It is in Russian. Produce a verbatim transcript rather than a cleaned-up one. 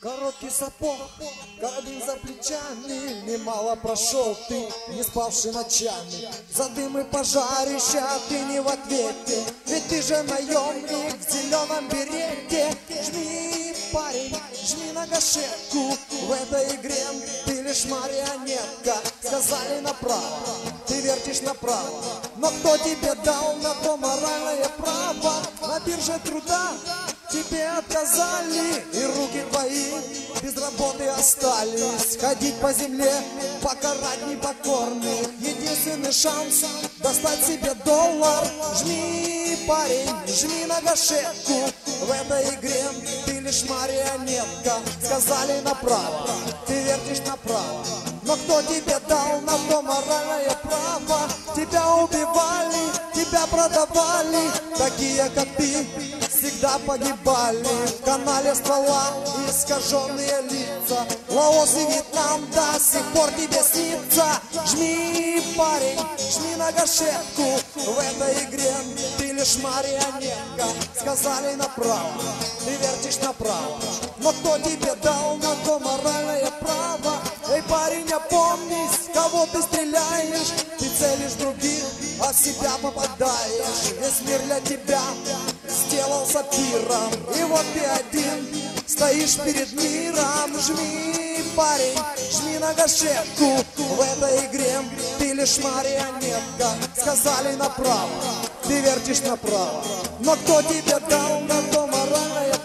Короткий сапог, карабин за плечами, немало прошел ты, не спавший ночами. За дым и пожарища ты не в ответе, ведь ты же наемник в зеленом берете. Жми, парень, жми на гашетку, в этой игре ты лишь марионетка. Сказали направо, ты вертишь направо, но кто тебе дал на то моральное право? На бирже труда тебе отказали, и руки твои без работы остались. Ходить по земле, покарать непокорных, единственный шанс достать себе доллар. Жми, парень, жми на гашетку, в этой игре ты лишь марионетка. Сказали направо, ты вертишь направо, но кто тебе дал на то моральное право? Тебя убивали, тебя продавали, такие как ты всегда погибали. В канале ствола искаженные лица, Лаос и Вьетнам до сих пор тебе снится. Жми, парень, жми на гашетку, в этой игре ты лишь марионетка. Сказали направо, ты вертишь направо, но кто тебе дал на то моральное право? Эй, парень, опомнись, кого ты стреляешь? Ты целишь других, а в себя попадаешь. Весь мир для тебя сделал сапфиром, и вот ты один стоишь перед миром. Жми, парень, жми на гашетку, в этой игре ты лишь марионетка. Сказали направо, ты вертишь направо, но кто тебе дал на то моральное